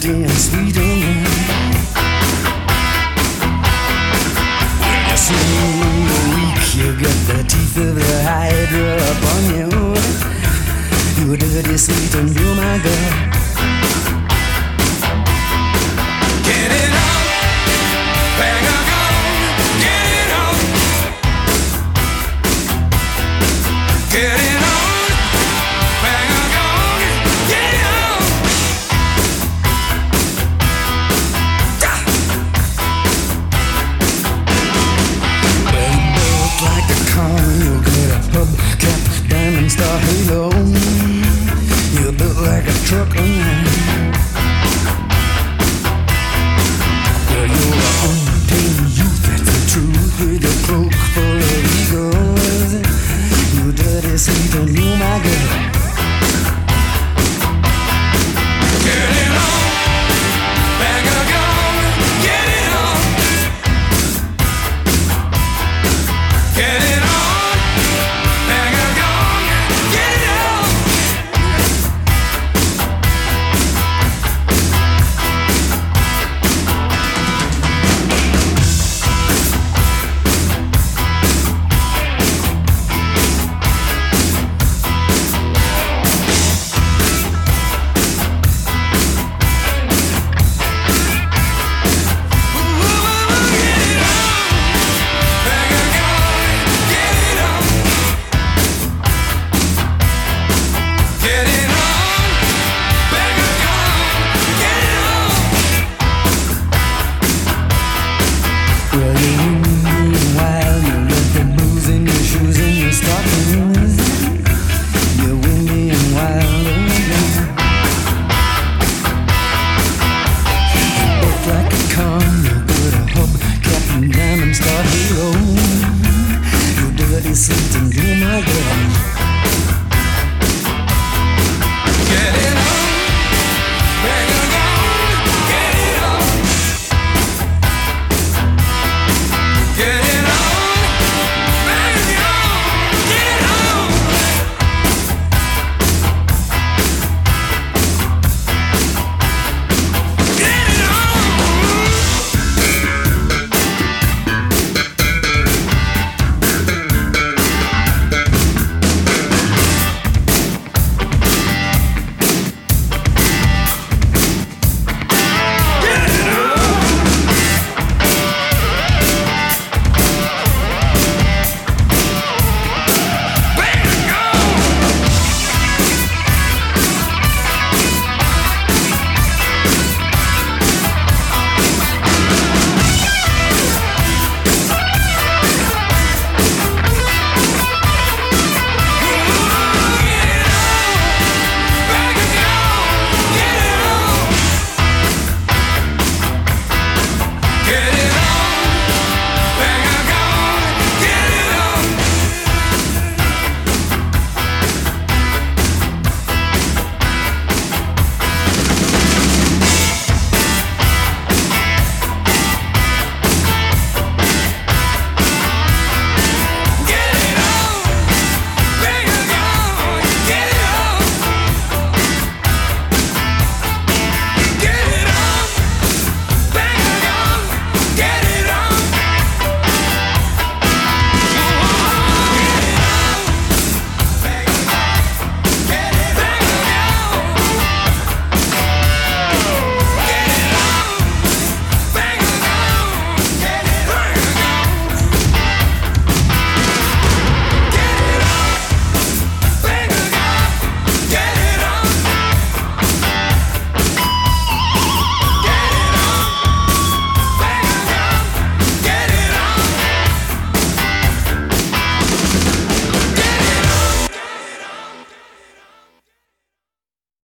dirty and sweet and when you're smooth and weak, you got the teeth of the Hydra upon you. You're dirty, sweet, and you're my girl. Get it on, bang on, get it on. Get it on, bang on, get it on. Well, you look like a con, you'll get a hubcap, diamond star halo. You look like a truck on line. Well, you're an untamed youth, that's the truth, with a cloak full of egos. You dirty, sweet, and you my girl.